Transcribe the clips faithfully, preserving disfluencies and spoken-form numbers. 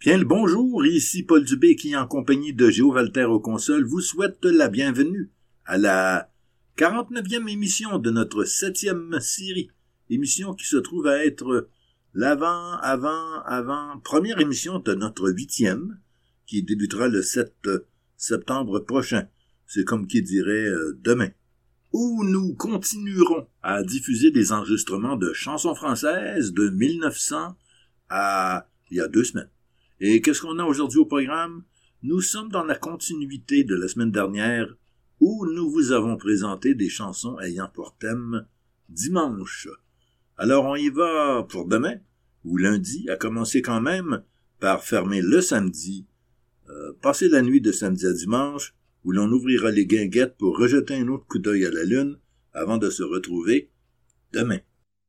Bien le bonjour, ici Paul Dubé qui, en compagnie de Géo Valter aux consoles, vous souhaite la bienvenue à la quarante-neuvième émission de notre septième série. Émission qui se trouve à être l'avant, avant, avant, première émission de notre huitième, qui débutera le sept septembre prochain. C'est comme qui dirait euh, demain. Où nous continuerons à diffuser des enregistrements de chansons françaises de mille neuf cents à il y a deux semaines. Et qu'est-ce qu'on a aujourd'hui au programme? Nous sommes dans la continuité de la semaine dernière où nous vous avons présenté des chansons ayant pour thème dimanche. Alors on y va pour demain, ou lundi, à commencer quand même par fermer le samedi, euh, passer la nuit de samedi à dimanche, où l'on ouvrira les guinguettes pour rejeter un autre coup d'œil à la lune avant de se retrouver demain.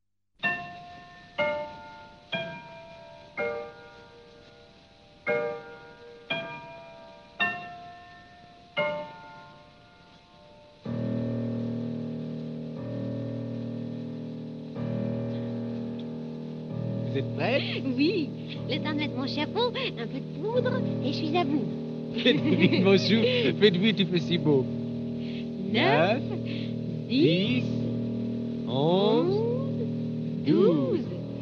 Vous êtes prêts? Oui, le temps de mettre mon chapeau, un peu de poudre, et je suis à vous. Faites vite, mon chou. Faites vite, il fait si beau. Neuf, dix, onze, douze,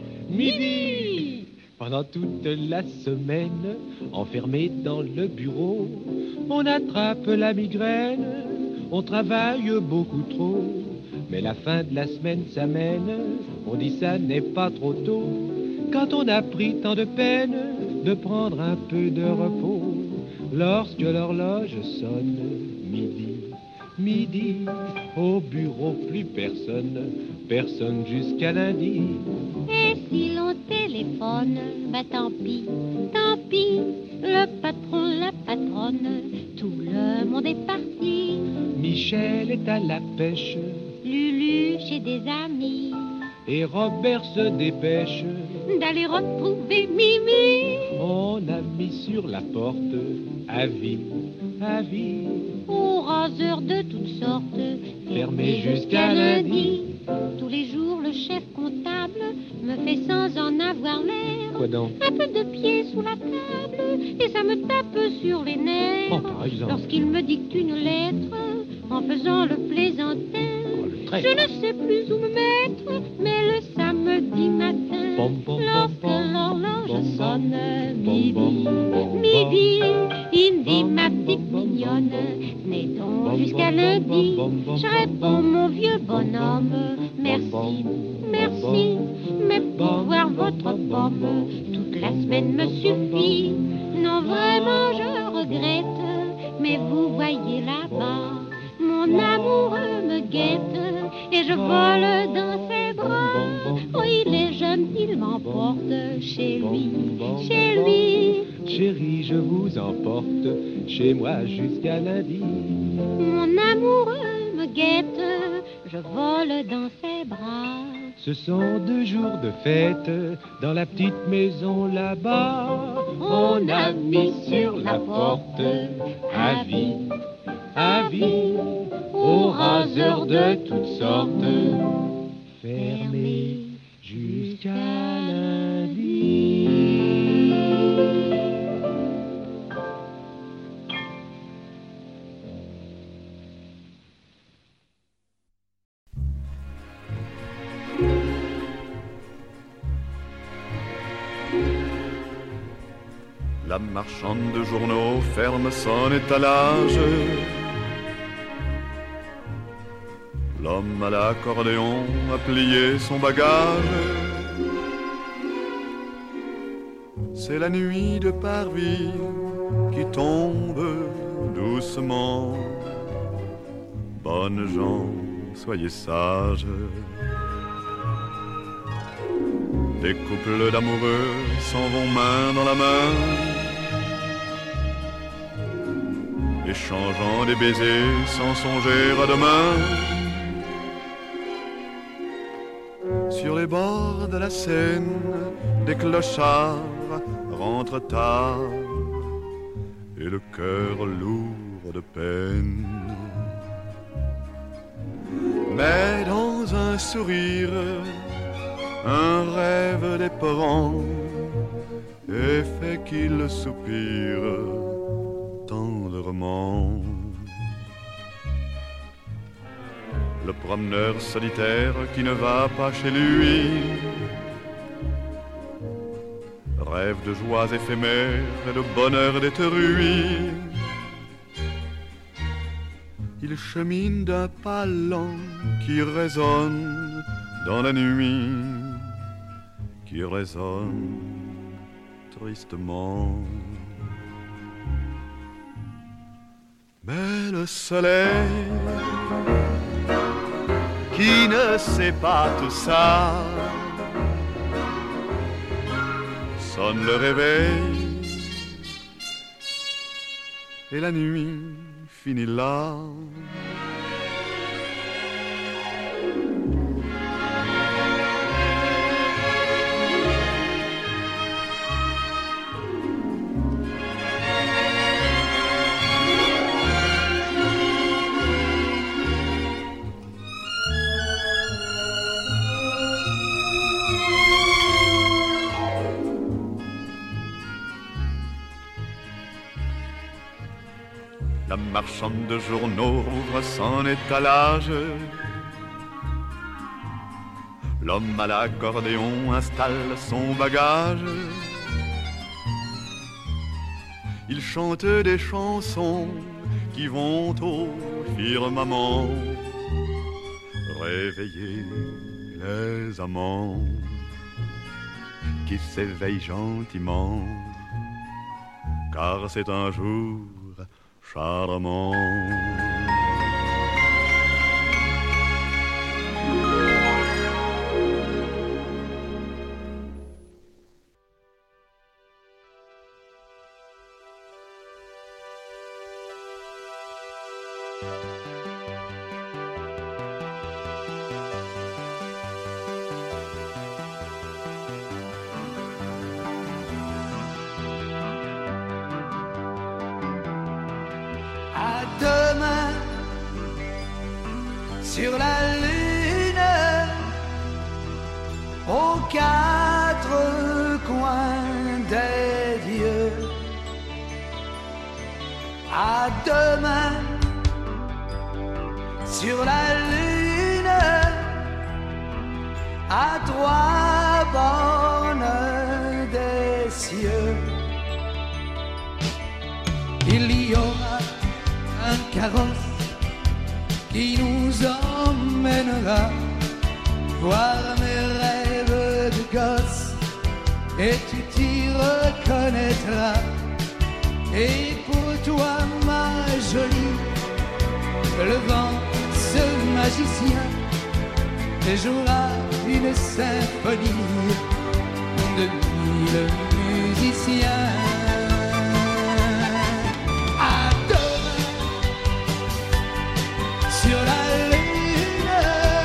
midi. Pendant toute la semaine, enfermé dans le bureau, on attrape la migraine, on travaille beaucoup trop. Mais la fin de la semaine s'amène, on dit ça n'est pas trop tôt. Quand on a pris tant de peine de prendre un peu de repos, lorsque l'horloge sonne midi, midi, au bureau plus personne, personne jusqu'à lundi. Et si l'on téléphone, bah tant pis, tant pis, le patron, la patronne, tout le monde est parti. Michel est à la pêche, Lulu chez des amis, et Robert se dépêche d'aller retrouver Mimi. On a mis sur la porte avis, avis, Aux raseurs de toutes sortes, fermé jusqu'à lundi. Tous les jours, le chef comptable me fait sans en avoir l'air Quoi donc? un peu de pied sous la table, et ça me tape sur les nerfs. Oh, par exemple. Lorsqu'il me dicte une lettre en faisant le plaisantin. Oh, le trait. Je ne sais plus où me mettre, mais le samedi matin, Pom, pom, pom, lorsque pom, l'horloge pom, pom, sonne pom, midi, pom, pom, midi, il me dit pom, ma pom, petite pom, mignonne, pom, venez pom, donc jusqu'à pom, lundi. pom, pom, pom, Je pom, réponds pom, mon vieux pom, bonhomme, pom, merci, pom, merci, mais pour voir votre pomme, toute la semaine me suffit. Non, vraiment, je regrette, mais vous voyez là-bas, mon amoureux me guette, et je vole dans ses bras. Oh, il est jeune, il m'emporte chez lui, chez lui. Chérie, je vous emporte chez moi jusqu'à lundi. Mon amoureux me guette, je vole dans ses bras. Ce sont deux jours de fête dans la petite maison là-bas. On a mis sur la porte avis, avis, aux raseurs de toutes sortes, fermé jusqu'à lundi. La marchande de journaux ferme son étalage. L'homme à l'accordéon a plié son bagage. C'est la nuit de Paris qui tombe doucement. Bonnes gens, soyez sages. Des couples d'amoureux s'en vont main dans la main, échangeant des baisers sans songer à demain. Sur les bords de la Seine, des clochards rentrent tard, et le cœur lourd de peine. Mais dans un sourire, un rêve d'éperon, et fait qu'il soupire tendrement. Le promeneur solitaire qui ne va pas chez lui rêve de joies éphémères et de bonheur détruit. Il chemine d'un pas lent qui résonne dans la nuit, qui résonne tristement. Mais le soleil qui ne sait pas tout ça sonne le réveil et la nuit finit là. La marchande de journaux ouvre son étalage. L'homme à l'accordéon installe son bagage. Il chante des chansons qui vont au firmament réveiller les amants qui s'éveillent gentiment, car c'est un jour charmant. Sur la lune, aux quatre coins des dieux. À demain, sur la lune, à trois bornes des cieux. Il y aura un carrosse qui nous emmènera voir mes rêves de gosse, et tu t'y reconnaîtras. Et pour toi, ma jolie, le vent, ce magicien, jouera une symphonie de mille musiciens. Sur la lune,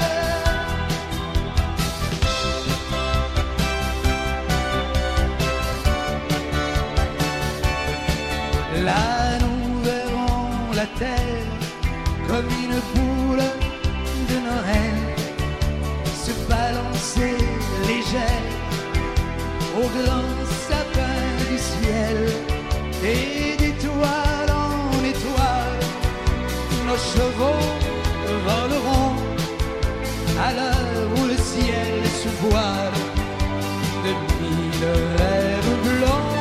là nous verrons la terre comme une boule de Noël se balancer légère au grand sapin du ciel, et d'étoile en étoile nos chevaux voleront à l'heure où le ciel se voile de mille rêves blancs.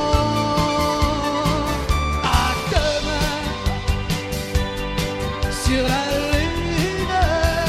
À demain, sur la lune,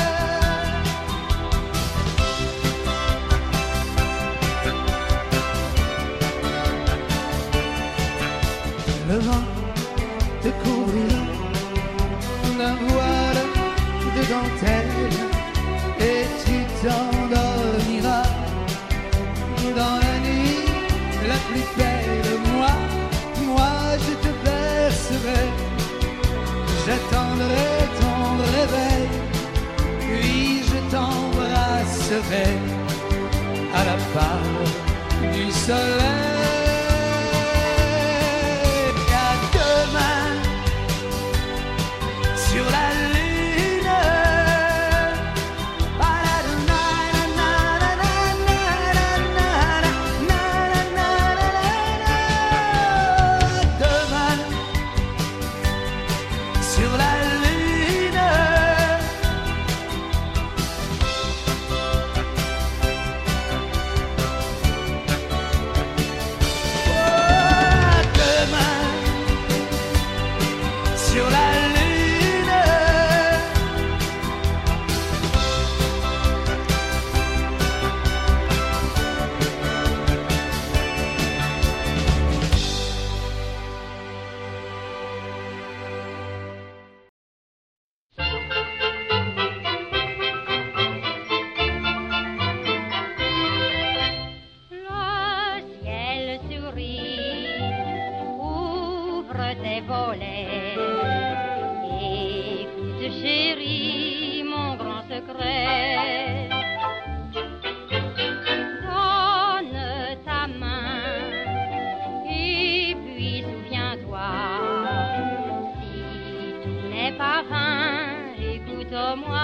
le vent te couvrira d'un voile de dentelle, et tu t'endormiras dans la nuit la plus belle. Moi, moi je te bercerai, j'attendrai ton réveil, puis je t'embrasserai à la part du soleil. À demain, sur la lune, les volets. Écoute chérie, mon grand secret. Donne ta main et puis souviens-toi, si tout n'est pas vain, écoute-moi.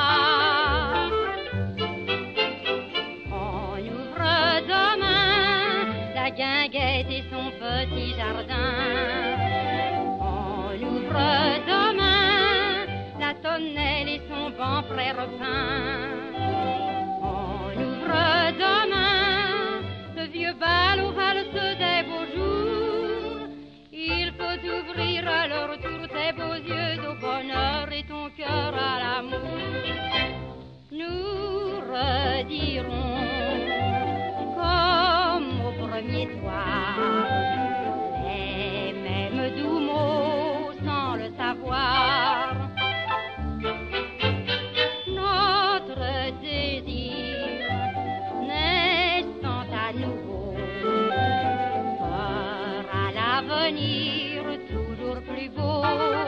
On ouvre demain la guinguette et son petit jardin. On ouvre demain la tonnelle et son bon frère peint. On ouvre demain le vieux bal aux valses des beaux jours. Il faut ouvrir à leur tour tes beaux yeux au bonheur et ton cœur à l'amour. Nous redirons comme au premier soir les mêmes doux mots sans le savoir. Notre désir naissant à nouveau fera l'avenir toujours plus beau.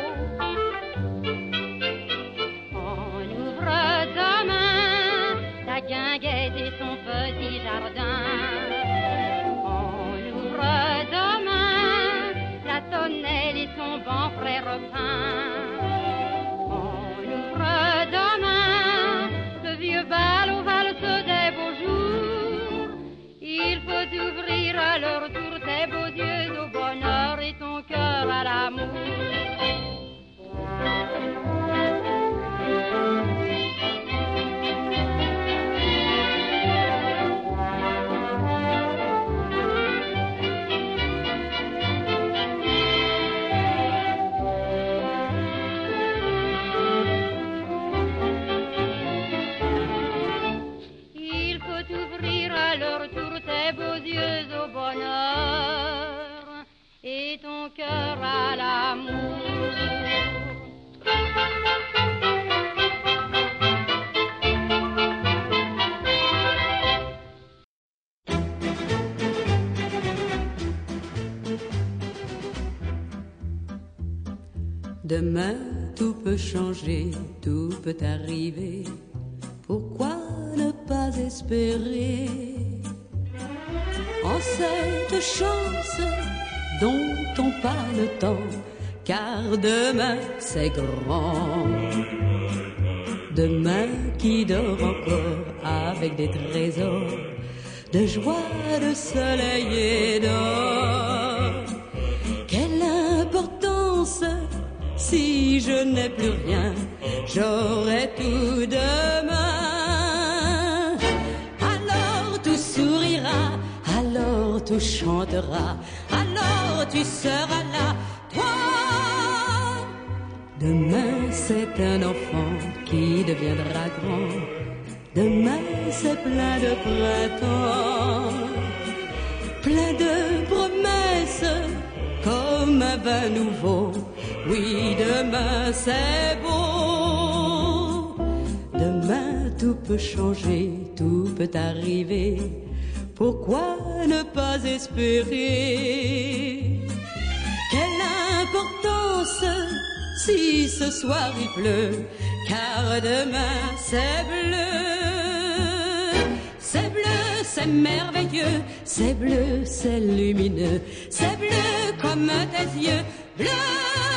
On ouvre demain la guinguette et son petit jardin. On ouvre demain la tonnelle et son bon frère peint. On ouvre demain le vieux bal aux valses des beaux jours. Il faut ouvrir à leur tour tes beaux yeux au bonheur et ton cœur à l'amour. Il faut ouvrir à leur tour tes beaux yeux au bonheur et ton cœur à l'amour. Demain, tout peut changer, tout peut arriver. Pourquoi ne pas espérer en cette chance dont on parle tant? Car demain, c'est grand. Demain qui dort encore avec des trésors de joie, de soleil et d'or. Quelle importance! Si je n'ai plus rien, j'aurai tout demain. Alors tout sourira, alors tout chantera, alors tu seras là, toi. Demain c'est un enfant qui deviendra grand. Demain c'est plein de printemps, plein de promesses comme un vin nouveau. Oui, demain c'est beau. Demain tout peut changer, tout peut arriver. Pourquoi ne pas espérer? Quelle importance si ce soir il pleut, car demain c'est bleu. C'est bleu, c'est merveilleux, c'est bleu, c'est lumineux, c'est bleu comme tes yeux bleus.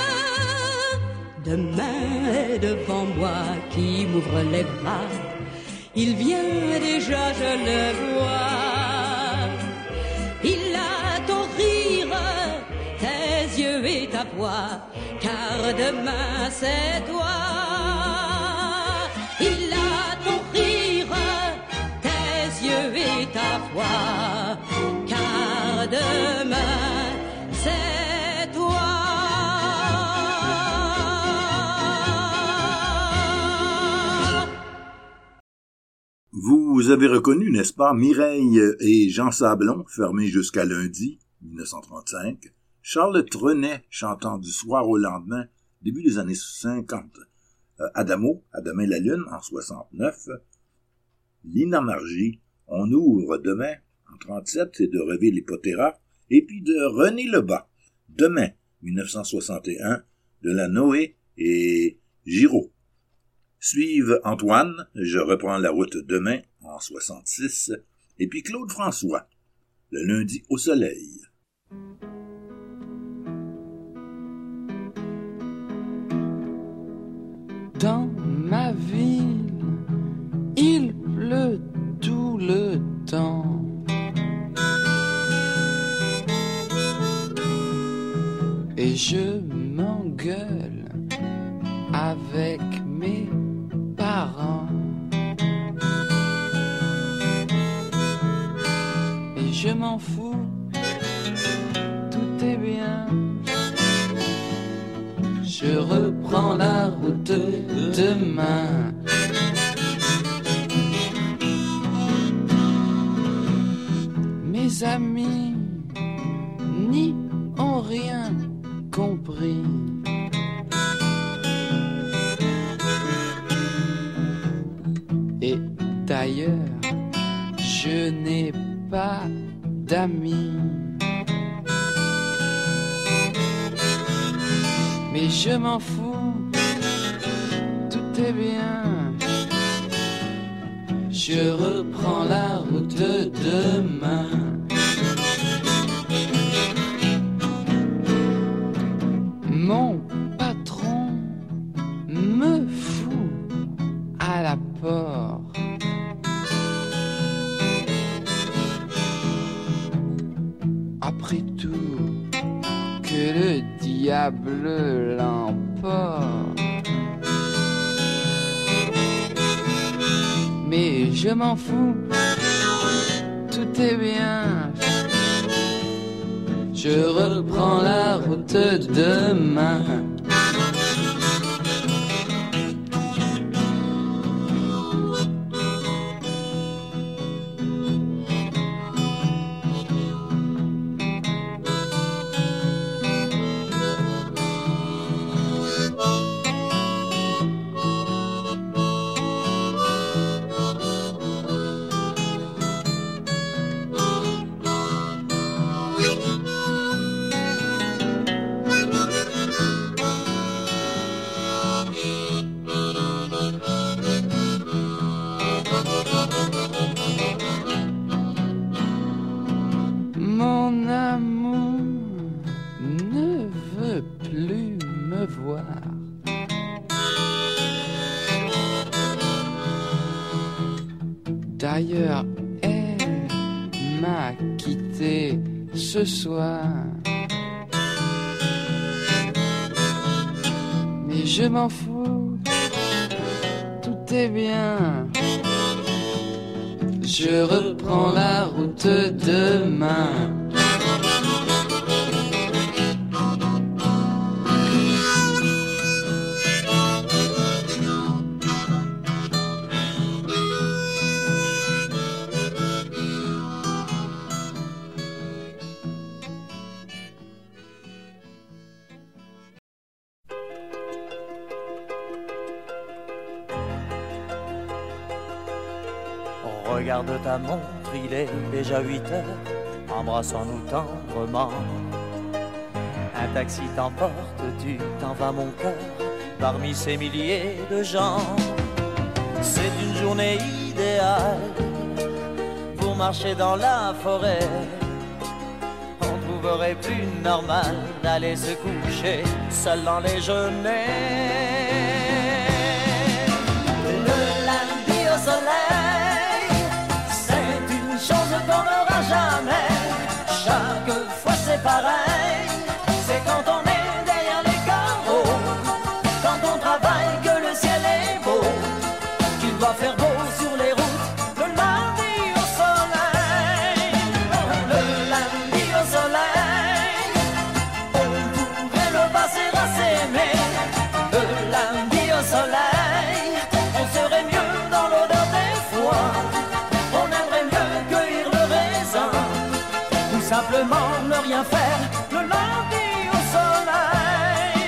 Demain est devant moi qui m'ouvre les bras. Il vient déjà, je le vois. Il a ton rire, tes yeux et ta voix, car demain c'est toi. Il a ton rire, tes yeux et ta voix, car demain c'est toi. Vous avez reconnu, n'est-ce pas, Mireille et Jean Sablon, fermés jusqu'à lundi, dix-neuf cent trente-cinq, Charles Trenet, chantant du soir au lendemain, début des années cinquante, euh, Adamo, À demain la lune, en soixante-neuf, Lina Margie, On ouvre demain, en trente-sept, c'est de Reville et Potera, et puis de René Lebas, Demain, dix-neuf cent soixante et un, de la Noé et Giraud. Suivent Antoine, Je reprends la route demain, en soixante-six, et puis Claude François, Le lundi au soleil. Dans ma ville, il pleut tout le temps. Et je m'engueule avec mes parents. Et je m'en fous, tout est bien. Je reprends la route demain. Mes amis n'y ont rien compris. Et d'ailleurs, je n'ai pas d'amis. Mais je m'en fous, tout est bien. Je reprends la route demain. Mon patron me fout à la porte. Après tout, que le diable l'emporte. Mais je m'en fous, tout est bien. Je reprends la route demain. Mon amour ne veut plus me voir. D'ailleurs, elle m'a quitté ce soir. Mais je m'en fous, tout est bien. Je reprends la route demain. Regarde ta montre, il est déjà huit heures. Embrassons-nous tendrement. Un taxi t'emporte, tu t'en vas mon cœur, parmi ces milliers de gens. C'est une journée idéale pour marcher dans la forêt. On trouverait plus normal d'aller se coucher seul dans les genêts. Le lundi au soleil, c'est une chose qu'on n'aura jamais. Chaque fois c'est pareil, c'est quand on est derrière les carreaux, quand on travaille que le ciel est beau, qu'il doit faire beau sur les routes. Le lundi au soleil, le lundi au soleil, on pourrait le passer à s'aimer. Le lundi au soleil, on serait mieux dans l'odeur des foins, on aimerait mieux cueillir le raisin, ou simplement ne rien faire. Le lundi au soleil.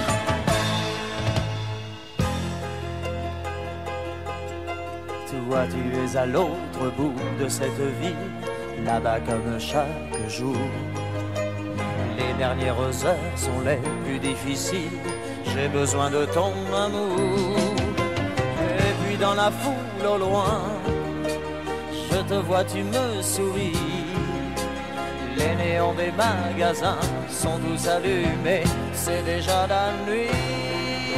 Toi tu es à l'autre bout de cette ville, là-bas comme chaque jour. Les dernières heures sont les plus difficiles. J'ai besoin de ton amour. Et puis dans la foule au loin, je te vois, tu me souris. Les néons des magasins sont tous allumés, c'est déjà la nuit.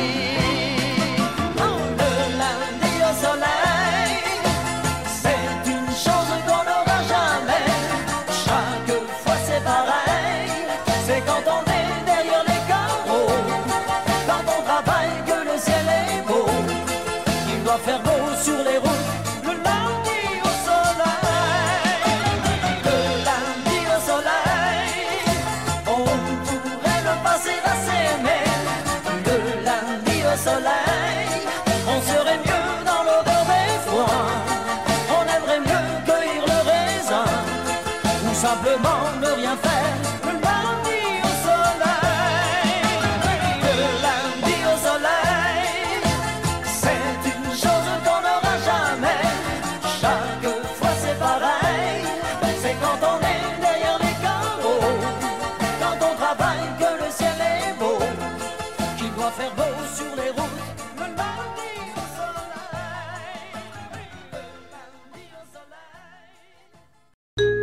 Oh, le lundi au soleil, c'est une chose qu'on n'aura jamais. Chaque fois c'est pareil, c'est quand on est derrière les carreaux, quand on travaille que le ciel est beau. Il doit faire beau sur les routes, le lundi au soleil. Le lundi au soleil, on pourrait le passer à s'aimer. Le lundi au soleil, on serait mieux dans l'odeur des foins. On aimerait mieux cueillir le raisin, ou simplement ne rien faire. Le lundi au soleil, le lundi au soleil, c'est une chose qu'on n'aura jamais. Chaque fois c'est pareil, c'est quand on est derrière les carreaux, quand on travaille que le ciel est beau, qu'il doit faire beau sur les routes. Le lundi au soleil, le lundi au soleil.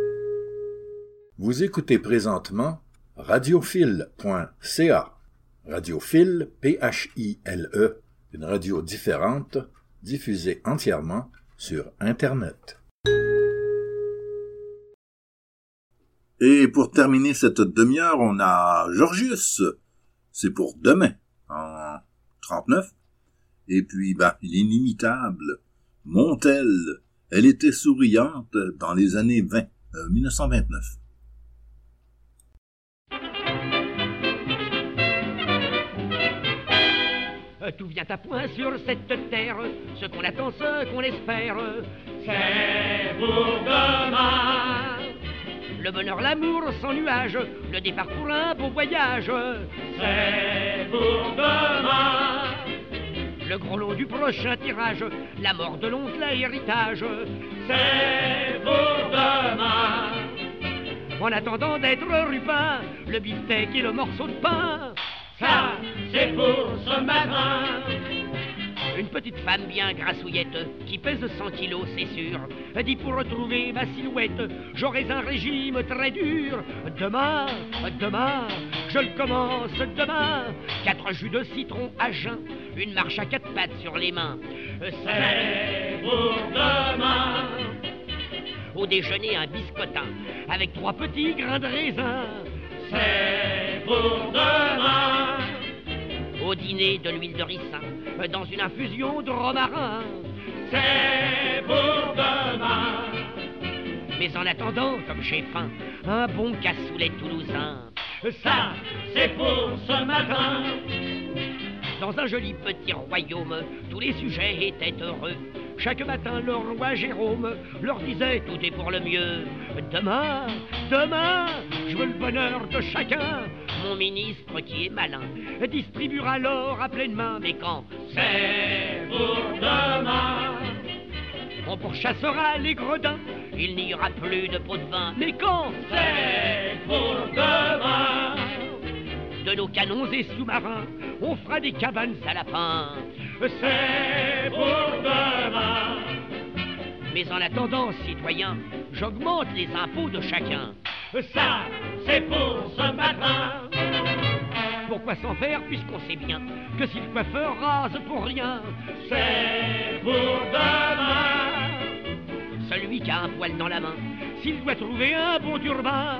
Vous écoutez présentement radiophile point c a. Radiophile, P H I L E, une radio différente, diffusée entièrement sur Internet. Et pour terminer cette demi-heure, on a Georgius. C'est pour demain, en trente-neuf. Et puis, ben, l'inimitable Montel. Elle était souriante dans les années vingt, euh, mille neuf cent vingt-neuf. Tout vient à point sur cette terre, ce qu'on attend, ce qu'on espère, c'est pour demain. Le bonheur, l'amour sans nuage, le départ pour un beau voyage, c'est pour demain. Le gros lot du prochain tirage, la mort de l'oncle, l'héritage, c'est pour demain. En attendant d'être rupin, le beefsteak et le morceau de pain, ça, c'est pour ce matin. Une petite femme bien grassouillette, qui pèse cent kilos, c'est sûr, dit pour retrouver ma silhouette, j'aurai un régime très dur. Demain, demain, je le commence demain. Quatre jus de citron à jeun, une marche à quatre pattes sur les mains. C'est pour demain. Au déjeuner, un biscotin, avec trois petits grains de raisin. C'est pour demain. Au dîner, de l'huile de ricin, dans une infusion de romarin. C'est pour demain. Mais en attendant, comme j'ai faim, un bon cassoulet toulousain. Ça, c'est pour ce matin. Dans un joli petit royaume, tous les sujets étaient heureux. Chaque matin, le roi Jérôme leur disait « Tout est pour le mieux ». Demain, demain, je veux le bonheur de chacun. Mon ministre qui est malin distribuera l'or à pleine main. Mais quand c'est pour demain, on pourchassera les gredins, il n'y aura plus de pot de vin. Mais quand c'est pour demain, de nos canons et sous-marins, on fera des cabanes à lapins. C'est pour demain. Mais en attendant, citoyens, j'augmente les impôts de chacun. Ça, c'est pour ce matin. Pourquoi s'en faire puisqu'on sait bien que si le coiffeur rase pour rien, c'est pour demain. Celui qui a un poil dans la main, s'il doit trouver un bon turbin,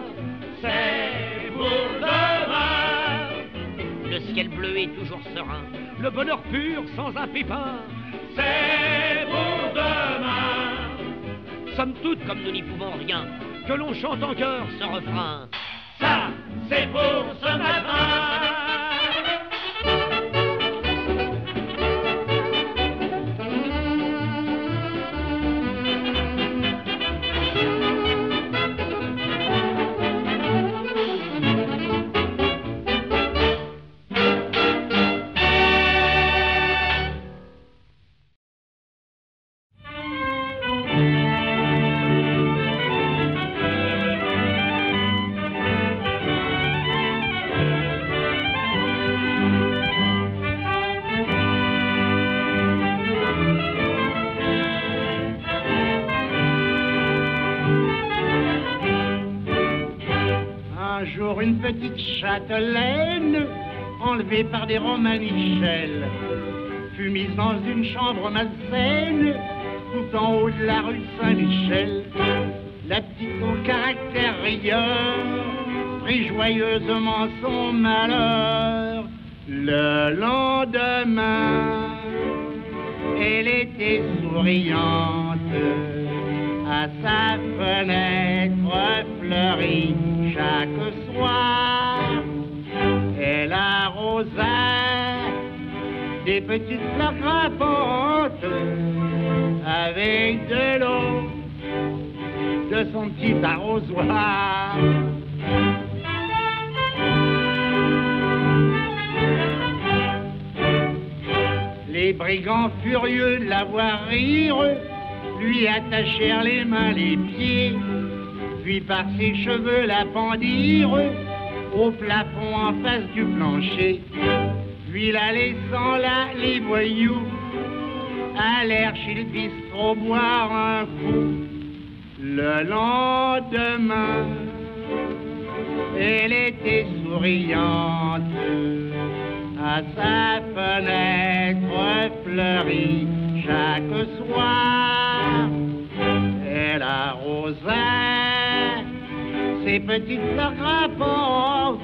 c'est pour demain. Le ciel bleu est toujours serein, le bonheur pur sans un pépin, c'est pour demain. Somme toute, comme nous n'y pouvons rien, que l'on chante en chœur ce refrain. Ça, c'est pour ce matin. un jour une petite châtelaine, enlevée par des Romanichels, fut mise dans une chambre malsaine, tout en haut de la rue de Saint-Michel. La petite au caractère rieur prit joyeusement son malheur. Le lendemain, elle était souriante, à sa fenêtre fleurie chaque soir. Elle arrosa des petites fleurs grimpantes avec de l'eau de son petit arrosoir. Les brigands furieux de la voir rire lui attachèrent les mains, les pieds, puis par ses cheveux la pendirent au plafond en face du plancher. Puis la laissant là, les voyous allèrent chez le bistrot boire un coup. Le lendemain, elle était souriante, à sa fenêtre fleurie chaque soir. Elle arrosa ses petites fleurs grimpantes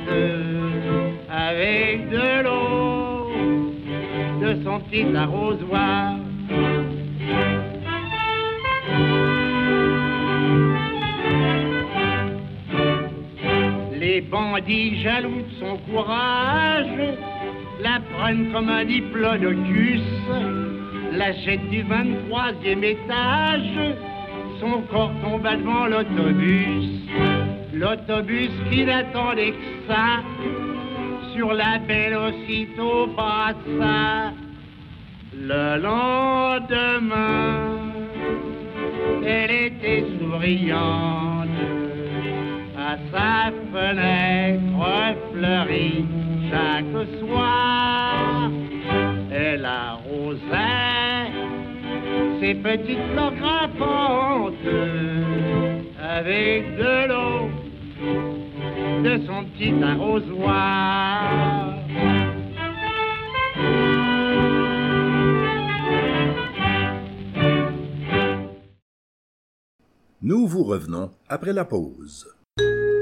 avec de l'eau de son petit arrosoir. Les bandits jaloux de son courage la prennent comme un diplodocus, la jettent du vingt-troisième étage, son corps tomba devant l'autobus. L'autobus qui n'attendait que ça, sur la belle aussitôt passa. Le lendemain, elle était souriante, à sa fenêtre fleurie chaque soir. Elle arrosait ses petites fleurs grimpantes avec de l'eau de son petit arrosoir. Nous vous revenons après la pause.